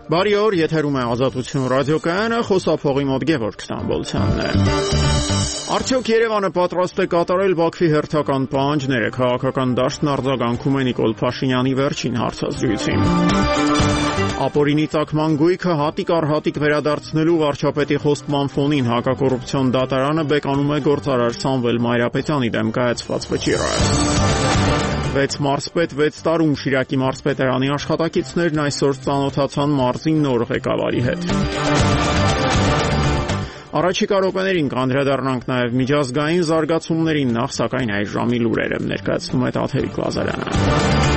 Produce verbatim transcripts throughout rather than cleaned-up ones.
Բարի օր, եթերում է Ազատություն ռադիոկայանը, խոսափողի մոտ Գևորգ Ստամբոլցյանն է։ Արդյոք Երևանը պատրաստ է կատարել Բաքվի հերթական պահանջները, քաղաքական դաշտն արձագանքում է Նիկոլ Փաշինյանի վերջին հարցազրույցին։ Ապօրինի ծագման գույքը հատիկ առ հատիկ վերադարձնելու վարչապետի խոստման ֆոնին հակակոռուպցիոն դատարանը բեկանում է գործարար Սամվել Մայրապետյանի դեմ կայացված վճիռը։ վեց մարզպետ վեց տարում Շիրակի մարզպետարանի աշխատակիցներն այսօր ծանոթացան մարզի նոր ղեկավարի հետ։ Առաջիկա րոպեներին կանդրադառնանք նաև միջազգային զարգացումներին, նախ սակայն այս ժամի լուրերը ներկայացնում է Տաթևիկ Լազարյանը։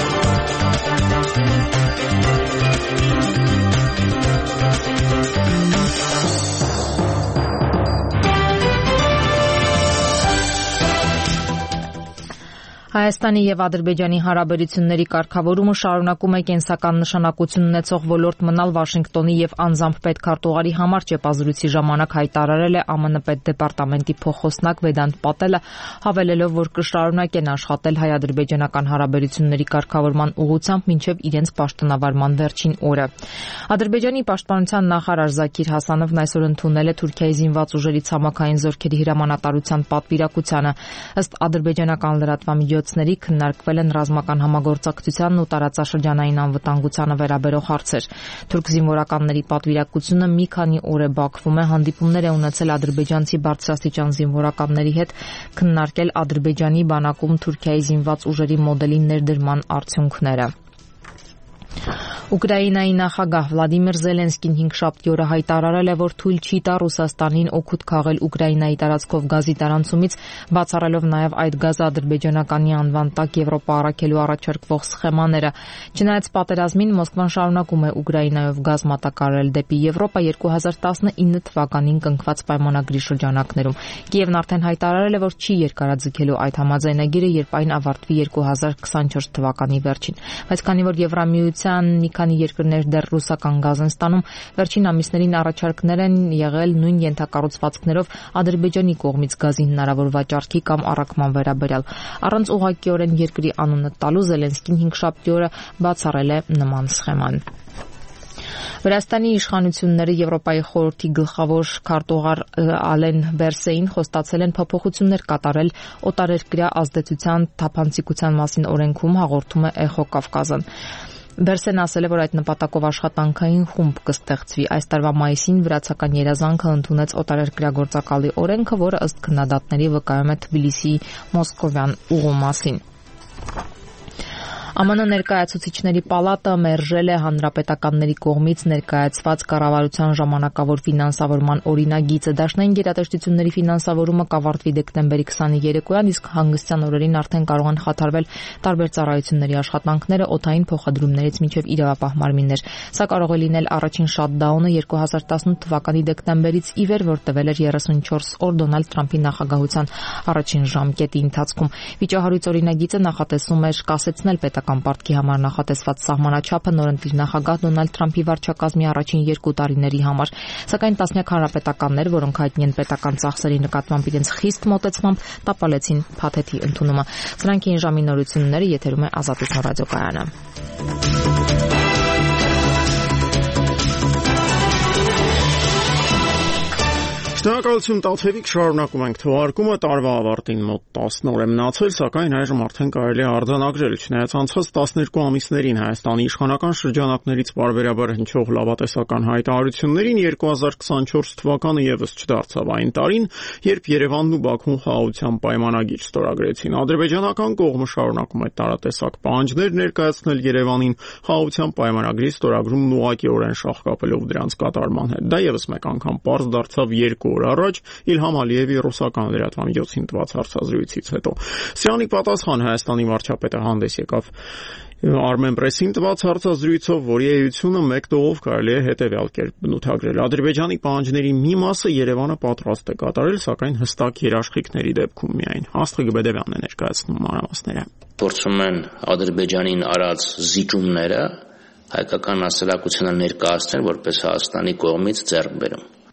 Հայաստանի եւ Ադրբեջանի հարաբերությունների կարգավորումը շարունակում է կենսական նշանակություն ունեցող ոլորտ մնալ Վաշինգտոնի եւ անձամբ պետքարտուղարի համար ճեպազրույցի ժամանակ հայտարարել է ԱՄՆ պետդեպարտամենտի փոխոսնակ Վեդանտ Պատելը, հավելելով, որ կշարունակեն աշխատել հայ-ադրբեջանական հարաբերությունների կարգավորման ուղղությամբ մինչեւ իրենց պաշտոնավարման վերջին օրը։ Ադրբեջանի պաշտպանության նախարար Զաքիր Հասանովն այսօր ընդունել է Թուրքիայի զինված ուժերի ցամաքային զորքերի հրամանատարության պատվիրակությանը։ Ըստ ադրբեջանական լրատվամիջոցների քննարկվել են ռազմական համագործակցությանն ու տարածաշրջանային անվտանգությանը վերաբերող հարցեր։ Թուրք զինվորականների պատվիրակությունը մի քանի օր է Բաքվում է, հանդիպումներ է ունեցել ադրբեջանցի բարձրաստիճան զինվորականների հետ, քննարկել Ադրբեջանի բանակում Թուրքիայի զինված ուժերի մոդելի ներդրման արդյունքները։ Ուկրաինայի նախագահ Վլադիմիր Զելենսկին հինգշաբթի օրը հայտարարել է, որ թույլ չի տա Ռուսաստանին օգուտ քաղել Ուկրաինայի տարածքով գազի տարանցումից, բացառելով նաև այդ գազը ադրբեջանականի անվան տակ Եվրոպա առաքելու առաջարկվող սխեմաները։ Չնայած պատերազմին, Մոսկվան շարունակում է Ուկրաինայով գազ մատակարարել դեպի Եվրոպա երկու հազար տասնինը թվականին կնքված պայմանագրի շրջանակներում։ Կիևն արդեն հայտարարել է, որ չի երկարաձգելու այդ համաձայնագիրը, երբ այն ավարտվի երկու հազար քսանչորս թվականի վերջին։ Բայց քանի որ Եվրամիության մի քանի երկրներ դեռ ռուսական գազ են ստանում, վերջին ամիսներին առաջարկներ են եղել նույն ենթակառուցվածքներով Ադրբեջանի կողմից գազի հնարավոր վաճառքի կամ առաքման վերաբերյալ։ Առանց ուղղակիորեն երկրի անունը տալու Զելենսկին հինգշաբթի օրը բացառել է նման սխեման։ Վրաստանի իշխանությունները Եվրոպայի խորհրդի գլխավոր քարտուղար Ալեն Բերսեին խոստացել են փոփոխություններ կատարել օտարերկրյա ազդեցության թափանցիկության մասին օրենքում, հաղորդում է Էխո Կավկազն։ Բերսեն ասել է, որ այդ նպատակով աշխատանքային խումբ կստեղծվի։ Այս տարվա մայիսին վրացական երազանքը ընդունեց օտարերկրյա գործակալի օրենքը, որը ըստ քննադատների վկայում է Թբիլիսիի մոսկովյան ուղու մասին։ ԱՄՆ ներկայացուցիչների պալատը մերժել է հանրապետականների կողմից ներկայացված կառավարության ժամանակավոր ֆինանսավորման օրինագիծը։ Դաշնային գերատեսչությունների ֆինանսավորումը կավարտվի դեկտեմբերի քսաներկոյան, իսկ հանգստյան օրերին արդեն կարող են խաթարվել տարբեր ծառայությունների աշխատանքները օդային փոխադրումներից մինչև իրավապահ մարմիններ։ Սա կարող է լինել առաջին շատդաունը երկու հազար տասնութ թվականի դեկտեմբերից ի վեր, որ տևել էր երեսունչորս օր Դոնալդ Թրամփի նախագահության առաջին ժամկետի ընթացքում։ Վիճահարույց օրինագիծը նախատեսում էր կասեցնել պետական պարտքի համար նախատեսված սահմանաչափը նորընտիր նախագահ Դոնալդ Թրամփի վարչակազմի առաջին երկու տարիների համար, սակայն տասնյակ հանրապետականներ, որոնք հայտնի են պետական ծախսերի նկատմամբ իրենց խիստ մոտեցմամբ, տապալեցին փաթեթի ընդունումը։ Սրանք էին ժամի նորությունները, եթերում է Ազատություն ռադիոկայանը։ Շնորհակալություն Տաթևիկ, շարունակում ենք թողարկումը, տարվա ավարտին մոտ տասն օր է մնացել, սակայն այժմ արդեն կարելի է արձանագրել, չնայած անցած տասներկու ամիսներին Հայաստանի իշխանական շրջանակներից պարբերաբար հնչող լավատեսական հայտարարություններին երկու հազար քսանչորս թվականը եւս չդարձավ այն տարին, երբ Երևանն ու Բաքուն խաղաղության պայմանագիր ստորագրեցին։ Ադրբեջանական կողմը շարունակում է տարատեսակ պահանջներ ներկայացնել Երևանին խաղաղության պայմանագրի ստորագրումն ուղղակիորեն շաղկապելով դրանց կատարման հետ։ Դա եւս մեկ անգամ պարզ դարձավ երկու օր առաջ Իլհամ Ալիևի ռուսական լրատվամիջոցին տված հարցազրույցից հետո։ Սրանի պատասխան Հայաստանի վարչապետը հանդես եկավ Armenpress-ին տված հարցազրույցով, որի էությունը մեկ տողով կարելի է հետևյալ կերպ բնութագրել։ Ադրբեջանի պահանջների մի մասը Երևանը պատրաստ է կատարել, սակայն հստակ երաշխիքների դեպքում միայն։ Աստղիկ Բեդևյանն է ներկայացնում մանրամասները։ Փորձում են Ադրբեջանին արած զիջումները հայկական հասարակությանը ներկայացնել որպես Հայաստանի կողմից ձեռքբերում։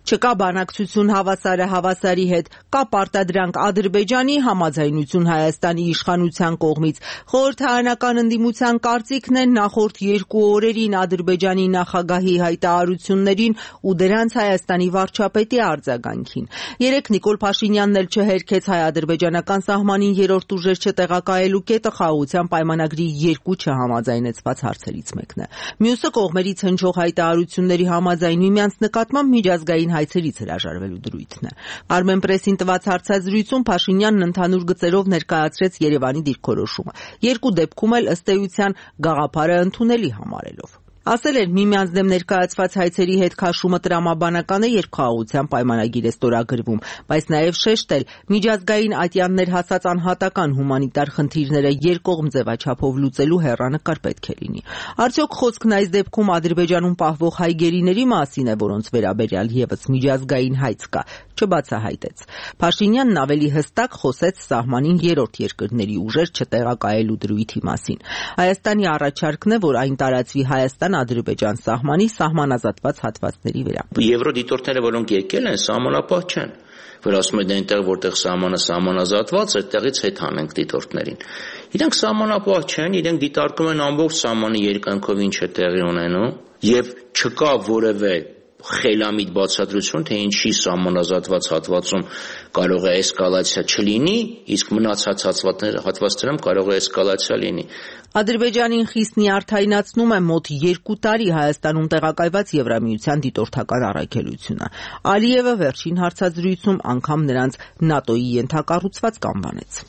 Չկա բանակցություն հավասարը հավասարի հետ, կա պարտադրանք Ադրբեջանի, համաձայնություն Հայաստանի իշխանության կողմից։ Խորհրդարանական ընդդիմության կարծիքն է նախորդ երկու օրերին Ադրբեջանի նախագահի հայտարարություններին ու դրանց Հայաստանի վարչապետի արձագանքին։ Երեկ Նիկոլ Փաշինյանն էլ չհերքեց հայ-ադրբեջանական սահմանին երրորդ ուժեր չտեղակայելու կետը խաղաղության պայմանագրի երկու չհամաձայնեցված հարցերից մեկն է։ Մյուսը կողմերից հնչող հայտարարությունների համաձայն միմյանց նկատմամբ միջազգային հայցերից հրաժարվելու դրույթն է։ Armenpress-ին տված հարցազրույցում Փաշինյանն ընդհանուր գծերով ներկայացրեց Երևանի դիրքորոշումը, երկու դեպքում էլ ըստ էության գաղափարը ընդունելի համարելով։ Ասել էր միմյանց դեմ ներկայացված հայցերի հետ քաշումը տրամաբանական է, երբ խաղաղության պայմանագիր է ստորագրվում, բայց նաև շեշտել միջազգային ատյաններ հասած անհատական հումանիտար խնդիրները երկկողմ ձևաչափով լուծելու հեռանկար պետք է լինի։ Արդյոք խոսքն այս դեպքում Ադրբեջանում պահվող հայ գերիների մասին է, որոնց վերաբերյալ եւս միջազգային հայց կա, չբացահայտեց։ Փաշինյանն ավելի հստակ խոսեց սահմանին երրորդ երկրների ուժեր չտեղակայելու դրույթի մասին։ Հայաստանի առաջարկն է, որ այն տարածվի Հայաստան-Ադրբեջան սահմանի սահմանազատված հատվածների վրա։ Եվրոդիտորդները, որոնք եկել են, սահմանապահ չեն, որ ասում են այնտեղ, որտեղ սահմանը սահմանազատված է, այդտեղից հետ հանենք դիտորդներին։ Իրենք սահմանապահ չեն, իրենք դիտարկում են ամբողջ սահմանի երկայնքով ինչ է տեղի ունենում, եւ չկա որևէ խելամիտ բացատրություն, թե ինչի սահմանազատված հատվածում կարող է էսկալացիա չլինի, իսկ մնացած հատվածներում կարող է էսկալացիա լինի։ Ադրբեջանին խիստ նյարդայնացնում է մոտ երկու տարի Հայաստանում տեղակայված Եվրամիության դիտորդական առաքելությունը։ Ալիևը վերջին հարցազրույցում անգամ նրանց ՆԱՏՕ-ի ենթակառուցվածք անվանեց։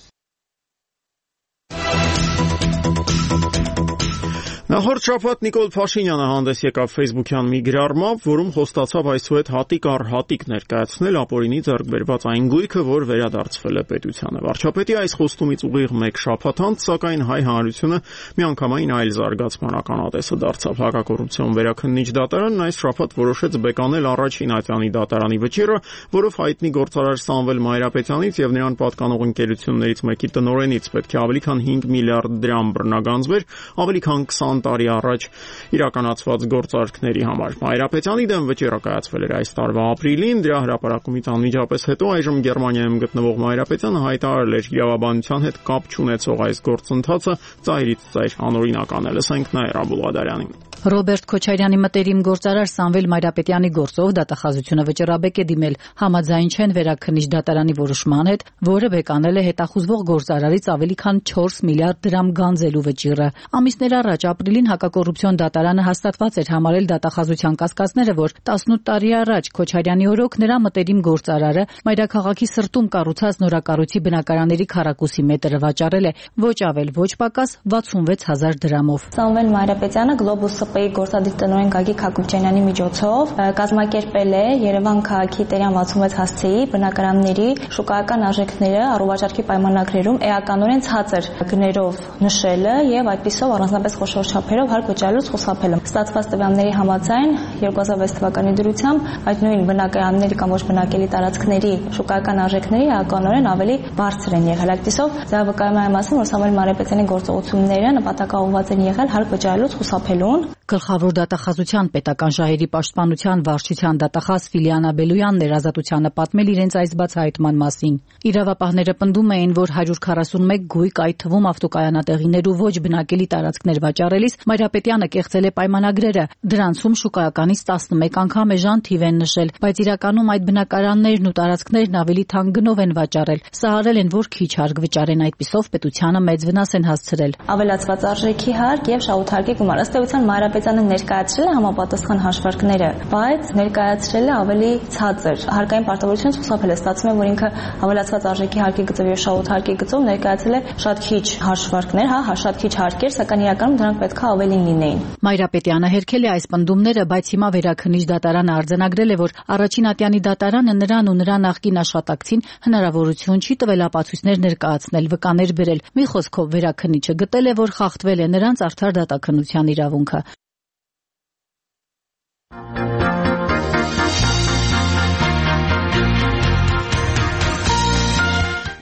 Նախորդ շաբաթ Նիկոլ Փաշինյանը հանդես եկավ Facebook-յան մի գրառմամբ, որում խոստացավ այսուհետ հատիկ առ հատիկ ներկայացնել ապօրինի ձեռք բերված այն գույքը, որ վերադարձվել է պետությանը։ Վարչապետի այս խոստումից ուղիղ մեկ շաբաթ անց, սակայն հայ հանրությունը միանգամայն այլ զարգացման ականատեսը դարձավ։ Հակակոռուպցիոն վերաքննիչ դատարանն այս շաբաթ որոշեց բեկանել առաջին ատյանի դատարանի վճիռը, որով հայտնի գործարար Սամվել Մայրապետյանից եւ նրան պատկանող ընկերություններից մեկի տնօրենից պետք է ավելի քան հինգ միլիարդ դրամ բռնագանձվեր, ավելի քան քսան տարի առաջ իրականացված գործարքների համար։ Մայրապետյանի դեմ վճիռը կայացվել էր այս տարվա ապրիլին, դրա հրապարակումից անմիջապես հետո այժմ Գերմանիայում գտնվող Մայրապետյանը հայտարարել էր իրավաբանության հետ կապ չունեցող այս գործընթացը ծայրից ծայր անօրինական է։ Լսենք Նաիրա Բուլղադարյանին։ Ռոբերտ Քոչարյանի մտերիմ գործարար Սամվել Մայրապետյանի գործով դատախազությունը վճռաբեկ է դիմել, համաձայն չեն վերաքննիչ դատարանի որոշման հետ, որը բեկանել է հետախուզվող գործարարից ավելի քան չորս միլիարդ դրամ գանձելու վճիռը։ Ամիսներ առաջ ապրիլին հակակոռուպցիոն դատարանը հաստատված էր համարել դատախազության կասկածները, որ տասնութ տարի առաջ Քոչարյանի օրոք նրա մտերիմ գործարարը Մայրաքաղաքի սրտում կառուցած նորակառույցի բնակարանների քառակուսի մետրը վաճառել է ոչ ավել ոչ պակաս վաթսունվեց հազար դրամով։ Սամվել Մայրապետյանը Globus ՊՊ-ի գործադիր տնօրեն Գագիկ Հակոբյանյանի միջոցով կազմակերպել է Երևան քաղաքի Տերյան վաթսունվեց հասցեի բնակարանների շուկայական արժեքները առողջարքի պայմանագրերում էականորեն ցածր գներով նշելը եւ այդպիսով առանձնապես խոշոր չափերով հարկ վճարելուց խուսափելը։ Ստացված տվյալների համաձայն երկու հազար վեց թվականի դրությամբ այդ նույն բնակարանների կամ ոչ բնակելի տարածքների շուկայական արժեքների էականորեն ավելի բարձր են եղել։ Այդպիսով դա վկայում է այն մասին, որ Սամվել Մայրապետյանի գործողությունները նպատակաուղղված են եղել հարկ վճարելուց խուսափելուն։ Գլխավոր դատախազության պետական շահերի պաշտպանության վարչության դատախազ Ֆիլիանա Բելոյանն էր ազատությանը պատմել իրենց այս բացահայտման մասին։ Իրավապահները պնդում էին, որ հարյուր քառասունմեկ գույք, այդ թվում ավտոկայանատեղիներ ու ոչ բնակելի տարածքներ վաճառելիս Մայրապետյանը կեղծել է պայմանագրերը։ Դրանցում շուկայականից տասնմեկ անգամ էժան թիվ են նշել, բայց իրականում այդ բնակարաններն ու տարածքներն ավելի թանկ գնով են վաճառել։ Սահարել են, որ քիչ հարկ վճարեն, այդպիսով պետությանը մեծ վնաս են հասցրել։ Ավելացված արժեքի հարկ եւ շահութարկի գումար։ Ըստ էության Մայրապետյանը ներկայացրել է համապատասխան հաշվարկները, բայց ներկայացրել է ավելի ցածր։ Հարկային պարտավորությունից խուսափել է, ստացվում է, որ ինքը ավելացված արժեքի հարկի գծով եւ շահութարկի գծով ներկայացրել է շատ քիչ հաշվարկներ, հա, շատ քիչ հարկեր, սակայն իրականում դրանք պետք է ավելին լինեին։ Մայրապետյանը հերքել է այս պնդումները, բայց հիմա վերաքննիչ դատարանը արձանագրել է, որ առաջին ատյանի դատարանը նրան ու նրա նախկին աշխատակցին հնարավորություն չի տվել ապացույցներ ներկայացնել, վկաներ բերել։ Մի խոսքով վերաքննիչը գտել է, որ խախտվել է նրանց արդար դատաքննության իրավունքը։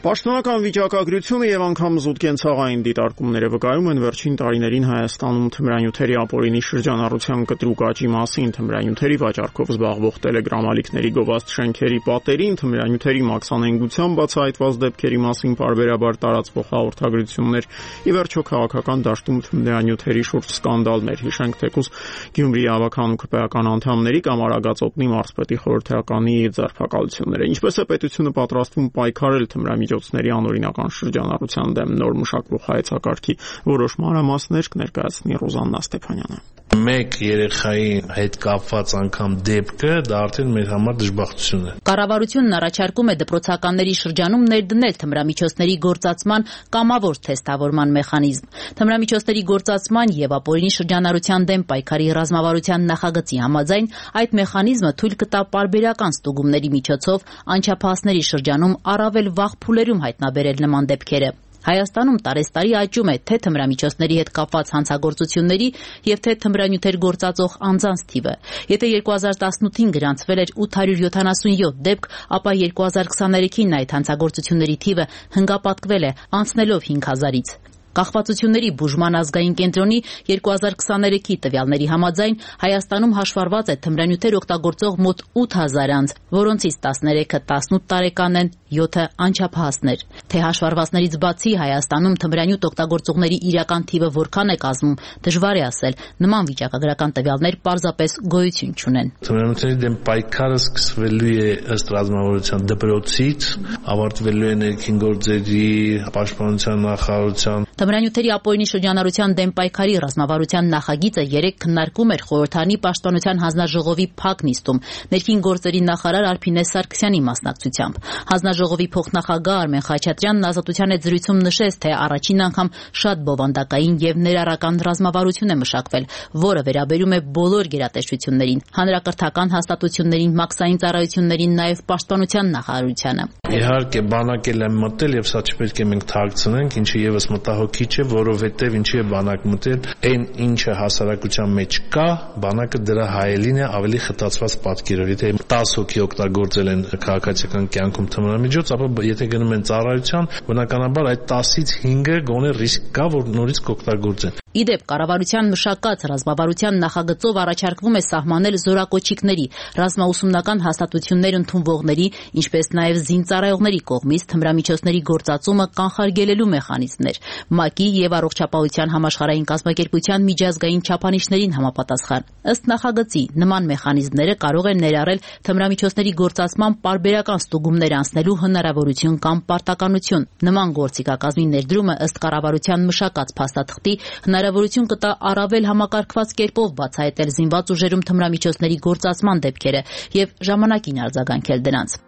Պաշտոնական վիճակագրությունը եւ անգամ զուտ կենցաղային դիտարկումները վկայում են վերջին տարիներին Հայաստանում թմրանյութերի ապօրինի շրջանառության կտրուկ աճի մասին, թմրանյութերի վաճառքով զբաղվող տելեգրամալիքների գովազդ շենքերի պատերին, թմրանյութերի մաքսանենգությամբ բացահայտված դեպքերի մասին պարբերաբար տարածվող հաղորդագրություններ, ի վերջո քաղաքական դաշտում թմրանյութերի շուրջ սկանդալներ, հիշենք թեկուզ Գյումրիի ավագանու ԿՊ-ական անդամների կամ Արագածոտնի մարզպետի խորհրդականի ձերբակալությունները։ Ինչպես է պետությունը պատրաստվում պայքարել թմրամիջոցների անօրինական շրջանառության դեմ, նոր մշակվող հայեցակարգի որոշ մանրամասներ կներկայացնի Ռոզաննա Ստեփանյանը։ Մեկ երեխայի հետ կապված անգամ դեպքը դա արդեն մեր համար դժբախտություն է։ Կառավարությունն առաջարկում է դպրոցականների շրջանում ներդնել թմրամիջոցների գործածման կամավոր թեստավորման մեխանիզմ։ Թմրամիջոցների գործածման եւ ապօրինի շրջանառության դեմ պայքարի ռազմավարության նախագծի համաձայն այդ մեխանիզմը թույլ կտա պարբերական ստուգումների միջոցով անչափահասների շրջանում առավել վաղ փուլերում հայտնաբերել նման դեպքերը։ Հայաստանում տարեստարի աճում է թե թմրամիջոցների հետ կապված հանցագործությունների եւ թե թմրանյութեր գործածող անձանց թիվը։ Եթե երկու հազար տասնութին գրանցվել էր ութ հարյուր յոթանասունյոթ դեպք, ապա երկու հազար քսաներեքին այդ հանցագործությունների թիվը հնգապատկվել է, անցնելով հինգ հազարից։ Կախվածությունների բուժման ազգային կենտրոնի երկու հազար քսաներեքի տվյալների համաձայն Հայաստանում հաշվառված է թմրանյութեր օգտագործող մոտ ութ հազար անձ, որոնցից տասներեքը տասնութ տարեկան են, յոթը անչափահասներ։ Թե հաշվառվածներից բացի Հայաստանում թմրանյութ օգտագործողների իրական թիվը որքան է կազմում, դժվար է ասել, նման վիճակագրական տվյալներ պարզապես գոյություն չունեն։ Թմրանյութերի դեմ պայքարը սկսվելու է ըստ ռազմավարության դպրոցից, ավարտվելու է ներքին գործերի պաշտպանության նախարարության։ Թմրանյութերի ապօրինի շրջանառության դեմ պայքարի ռազմավարության նախագիծը երեկ քննարկում էր խորհրդարանի պաշտպանության հանձնաժողովի փակ նիստում ներքին գործերի նախարար Արփինե Սարգսյանի մասնակցությամբ։ Հանձնաժողովի փոխնախագահ Արմեն Խաչատրյանն Ազատության հետ զրույցում նշեց, թե առաջին անգամ շատ բովանդակային եւ ներառական ռազմավարություն է մշակվել, որը վերաբերում է բոլոր գերատեսչություններին, հանրակրթական հաստատություններին, մաքսային ծառայություններին, նաեւ պաշտպանության նախարարությանը։ Իհարկե, բանակ էլ է մտել եւ սա չպետք է մենք թաքցնենք, ինչը եւս մտահոգիչ է, որովհետեւ ինչի է բանակ մտել, այն ինչը հասարակության մեջ կա, բանակը դրա հայելին է ավելի խտացված պատկերով։ Եթե տասը հոգի օգտագործել են քաղաքացիական կյանքում թմրամիջոց, ապա եթե գնում են ծառայության, բնականաբար այդ տասից հինգը գոնե ռիսկ կա, որ նորից կօգտագործեն։ Իդեպ կառավարության մշակած ռազմավարության նախագծով առաջարկվում է սահմանել զորակոչիկների, ռազմաուսումնական հաստատություններ ընդունվողների, ինչպես նաև զինծառայողների կողմից թմրամիջոցների գործածումը կանխարգելելու մեխանիզմներ։ ՄԱԿ-ի եւ Առողջապահության համաշխարհային կազմակերպության միջազգային չափանիշներին համապատասխան։ Ըստ նախագծի, նման մեխանիզմները կարող են ներառել թմրամիջոցների գործածման պարբերական ստուգումներ անցնելու հնարավորություն կամ պարտականություն։ Նման գործիքակազմի ներդրումը ըստ կառավարության մշակած փաստաթղթի հնարավորություն կտա առավել համակարգված կերպով բացահայտել զինված ուժերում թմրամիջոցների գործածման դեպքերը եւ ժամանակին արձագանքել դրանց։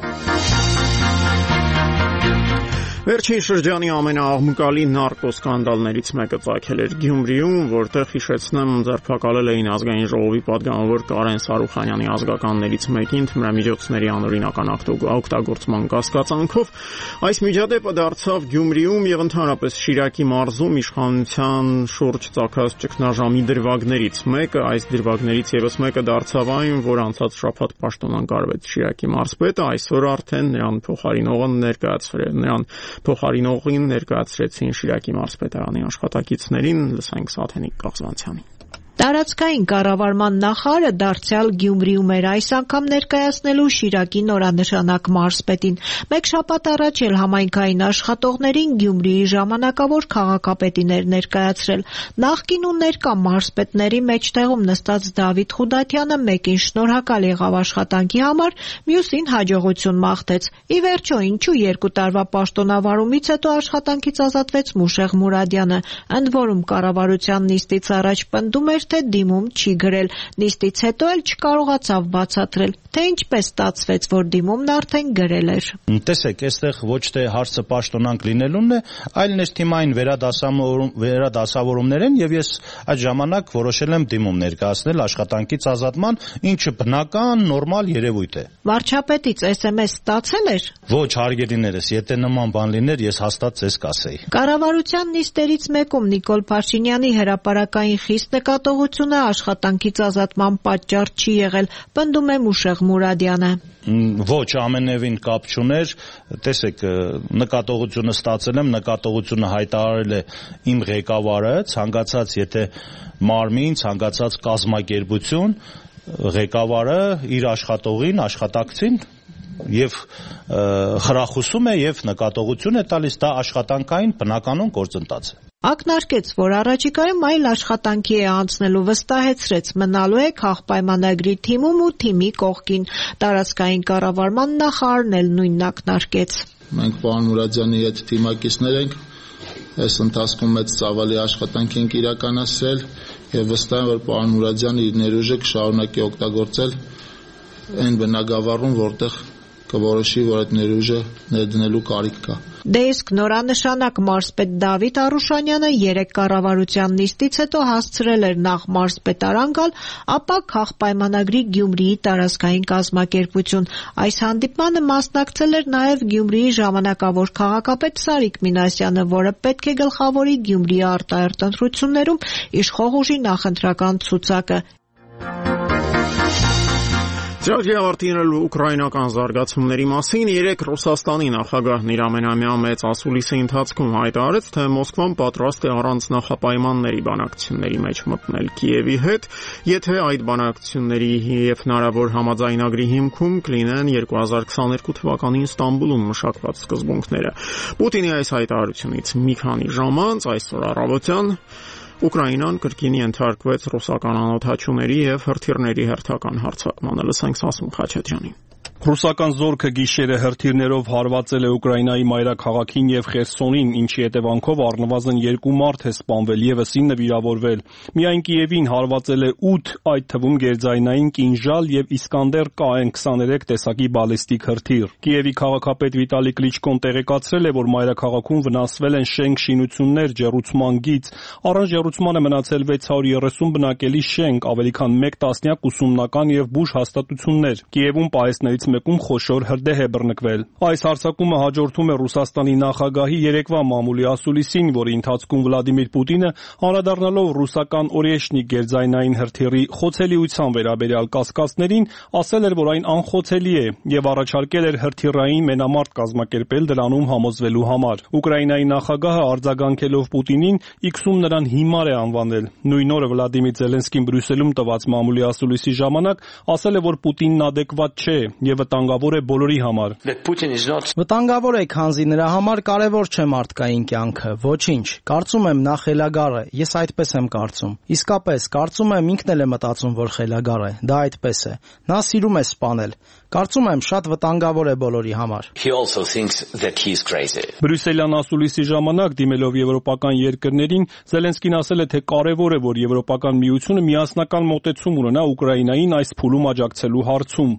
Վերջին շրջանի ամենաաղմկալի նարկոսկանդալներից մեկը ծագել էր Գյումրիում, որտեղ հիշեցնեմ ձերբակալել էին ազգային ժողովի պատգամավոր Կարեն Սարուխանյանի ազգականներից մեկին թմրամիջոցների անօրինական օգտագործման կասկածանքով։ Այս միջադեպը դարձավ Գյումրիում եւ ընդհանրապես Շիրակի մարզում իշխանության շուրջ ծագած ճգնաժամի դրվագներից մեկը։ Այս դրվագներից եւս մեկը դարձավ այն, որ անցած շաբաթ պաշտոնանկարվեց Շիրակի մարզպետը, այսօր արդեն նրան փոխարինողը ներկայացրել նրան Փոխարինողին ներկայացրեցին Շիրակի մարզպետարանի աշխատակիցներին, լսենք Սաթենիկ Կաղզանցյանին։ Տարածքային կառավարման նախարարը դարձյալ Գյումրիում էր, այս անգամ ներկայացնելու Շիրակի նորանշանակ մարզպետին։ Մեկ շաբաթ առաջ էլ համայնքային աշխատողներին Գյումրիի ժամանակավոր քաղաքապետին էր ներկայացրել։ Նախկին ու ներկա մարզպետների մեջտեղում նստած Դավիթ Խուդատյանը մեկին շնորհակալ եղավ աշխատանքի համար, մյուսին հաջողություն մաղթեց։ Ի վերջո, ինչու երկու տարվա պաշտոնավարումից հետո աշխատանքից ազատվեց Մուշեղ Մուրադյանը, ընդ որում կառավարության նիստից առաջ պնդում էր, թե դիմում չի գրել, նիստից հետո էլ չկարողացավ բացատրել, թե ինչպես ստացվեց, որ դիմումն արդեն գրել էր։ Տեսեք, այստեղ ոչ թե հարցը պաշտոնանկ լինելունն է, այլ ներթիմային վերադասավորումներ են եւ ես այդ ժամանակ որոշել եմ դիմում ներկայացնել աշխատանքից ազատման, ինչը բնական, նորմալ երևույթ է։ Վարչապետից էս էմ էս ստացել էր։ Ոչ, հարգելիներս, եթե նման բան լիներ, ես հաստատ ձեզ կասեի։ Կառավարության նիստերից մեկում Նիկոլ Փաշինյանի հրապարակային խիստ նկատող նկատողությունը աշխատանքից ազատման պատճառ չի եղել, պնդում է Մուշեղ Մուրադյանը։ Ոչ, ամենևին կապ չուներ, տեսեք, նկատողությունը ստացել եմ, նկատողությունը հայտարարել է իմ ղեկավարը, ցանկացած եթե մարմին, ցանկացած կազմակերպություն, ղեկավարը իր աշխատողին, աշխատակցին եւ խրախուսում է եւ նկատողություն է տալիս, դա աշխատանքային բնականon գործընթաց է։ Ակնարկեց, որ առաջիկայում այլ աշխատանքի է անցնելու, վստահեցրեց մնալու է քաղաքպայմանագրի թիմում ու թիմի կողքին։ Տարածքային կառավարման նախարարն էլ նույնն ակնարկեց։ Մենք պարոն Մուրադյանի հետ թիմակիցներ ենք, այս ընթացքում մեծ ծավալի աշխատանք ենք իրականացրել եւ վստահ եմ, որ պարոն Մուրադյանը իր ներուժը կշարունակի օգտագործել այն բնագավառում, որտեղ կորոշի, որ այդ ներուժը ներդնելու կարիք կա։ Դե իսկ նորանշանակ մարզպետ Դավիթ Արուշանյանը երեք կառավարության նիստից հետո հասցրել էր նախ մարզպետարան գալ, ապա քաղաքպայմանագրի Գյումրիի տարածքային կազմակերպություն։ Այս հանդիպմանը մասնակցել էր նաև Գյումրիի ժամանակավոր քաղաքապետ Սարիկ Մինասյանը, որը պետք է գլխավորի Գյումրիի արտահերթ ընտրություններում իշխող ուժի նախընտրական ցուցակը։ Ժողովի ավարտին ուկրաինական զարգացումների մասին երեք Ռուսաստանի նախագահն իր ամենամյա մեծ ասուլիսի ընթացքում հայտարարեց, թե Մոսկվան պատրաստ է առանց նախապայմանների բանակցությունների մեջ մտնել Կիևի հետ, եթե այդ բանակցությունների եւ հնարավոր համաձայնագրի հիմքում կլինեն երկու հազար քսաներկու թվականին Ստամբուլում մշակված սկզբունքները։ Պուտինի այս հայտարարությունից մի քանի ժամ անց այսօր առավոտյան Ուկրաինան կրկին ենթարկվեց ռուսական անօդաչուների եւ հրթիռների հերթական հարձակմանը։ Լսենք Սասուն Խաչատրյանին։ Ռուսական զորքը գիշերը հրթիռներով հարվածել է Ուկրաինայի մայրաքաղաքին եւ Խերսոնին, ինչի հետևանքով առնվազն երկու մարդ է սպանվել, եւս ինը վիրավորվել։ Միայն Կիևին հարվածել է ութ, այդ թվում գերձայնային կինժալ եւ Իսկանդեր Կ Ն քսաներեք տեսակի բալիստիկ հրթիռ։ Կիևի քաղաքապետ Վիտալի Կլիչկոն տեղեկացրել է, որ մայրաքաղաքում վնասվել են շենք-շինություններ, ջեռուցման գիծ։ Առանց ջեռուցմանը մնացել վեց հարյուր երեսուն բնակելի շենք, ավելի քան մեկ տասնյակ ուսումնական եւ բուժ հաստատություններ։ Կիևում պահեստներից մեկում խոշոր հրդեհ է բռնկվել։ Այս հարձակումը հաջորդում է Ռուսաստանի նախագահի երեկվա մամուլի ասուլիսին, որի ընթացքում Վլադիմիր Պուտինը անդրադառնալով ռուսական օրեշնիկ գերձայնային հրթիռի խոցելիության վերաբերյալ կասկածներին, ասել էր, որ այն անխոցելի է եւ առաջարկել էր հրթիռային մենամարտ կազմակերպել դրանում համոզվելու համար։ Ուկրաինայի նախագահը արձագանքելով Պուտինին X-ում նրան հիմար է անվանել։ Նույն օրը Վլադիմիր Զելենսկին Բրյուսելում տված մամուլի ասուլիսի ժամանակ ասել է, որ Պուտինն ադեկվատ չէ եւ վտանգավոր է բոլորի համար։ Վտանգավոր է, քանզի նրա համար կարևոր չէ մարդկային կյանքը, ոչինչ։ Կարծում եմ նա խելագար է, ես այդպես եմ կարծում։ Իսկապես, կարծում եմ ինքն էլ է մտածում, որ խելագար է։ Դա այդպես է։ Նա սիրում է սպանել։ Կարծում եմ շատ վտանգավոր է բոլորի համար։ Բրյուսելյան ասուլիսի ժամանակ դիմելով եվրոպական երկրներին Զելենսկին ասել է, թե կարևոր է, որ Եվրոպական միությունը միասնական մոտեցում ունենա Ուկրաինային այս փուլում աջակցելու հարցում։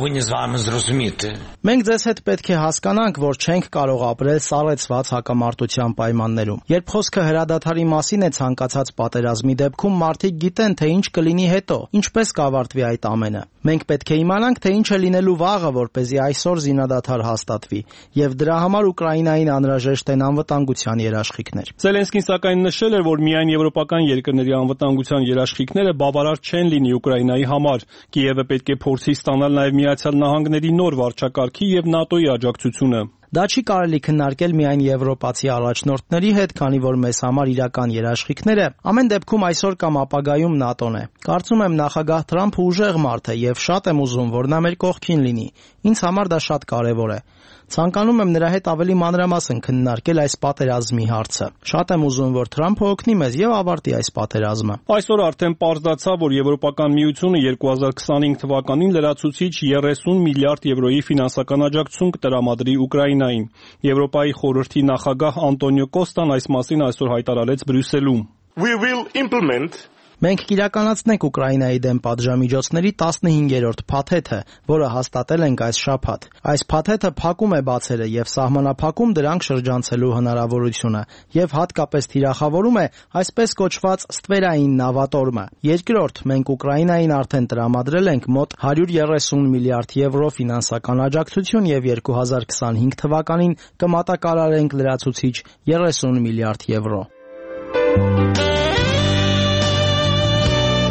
Մենք ձեզ հետ պետք է հասկանանք, որ չենք կարող ապրել սառեցված հակամարտության պայմաններում։ Երբ խոսքը հրադադարի մասին է ցանկացած պատերազմի դեպքում, մարդիկ գիտեն, թե ինչ կլինի հետո, ինչպես կավարտվի այդ ամենը։ Մենք պետք է իմանանք, թե ինչ է լինելու վաղը, որպեսզի այսօր զինադադար հաստատվի, եւ դրա համար Ուկրաինային անհրաժեշտ են անվտանգության երաշխիքներ։ Զելենսկին սակայն նշել էր, որ միայն եվրոպական երկրների անվտանգության երաշխիքները բավարար չեն լինի Ուկրաինայի համար։ Կիևը պետք է փորձի ստանալ նաեւ Միացյալ Նահանգների նոր վարչակարգի եւ ՆԱՏՕ-ի աջակցությունը։ Դա չի կարելի քննարկել միայն եվրոպացի առաջնորդների հետ, քանի որ մեզ համար իրական երաշխիքները ամեն դեպքում այսօր կամ ապագայում ՆԱՏՕ-ն է։ Կարծում եմ նախագահ Թրամփը ուժեղ մարդ է եւ շատ եմ ուզում, որ նա մեր կողքին լինի։ Ինձ համար դա շատ կարեւոր է։ Ցանկանում եմ նրա հետ ավելի մանրամասն քննարկել այս պատերազմի հարցը։ Շատ եմ ուզում, որ Թրամփը օգնի մեզ եւ ավարտի այս պատերազմը։ Այսօր արդեն պարզ դարձավ, որ Եվրոպական միությունը երկու հազար քսանհինգ թվականին լրացուցիչ երեսուն միլիարդ եվրոյի ֆինանսական աջակցություն կտրամադրի Ուկրաինային։ Եվրոպայի խորհրդի նախագահ Անտոնիո Կոստան այս մասին այսօր հայտարարեց Բրյուսելում։ We will implement Մենք կիրականացնենք Ուկրաինայի դեմ պատժամիջոցների տասնհինգերորդ փաթեթը, որը հաստատել ենք այս շաբաթ։ Այս փաթեթը փակում է բացերը եւ սահմանափակում դրանք շրջանցելու հնարավորությունը եւ հատկապես թիրախավորում է այսպես կոչված ստվերային նավատորմը։ Երկրորդ, մենք Ուկրաինային արդեն տրամադրել ենք մոտ հարյուր երեսուն միլիարդ եվրո ֆինանսական աջակցություն եւ երկու հազար քսանհինգ թվականին կմատակարարենք լրացուցիչ երեսուն միլիարդ եվրո։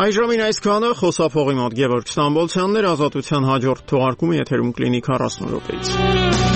Այժմին այսքանը խոսափողի մոտ Գևորգ Ստամբոլցյանն էր, Ազատության հաջորդ թողարկումը եթերում կլինի քառասուն րոպեից։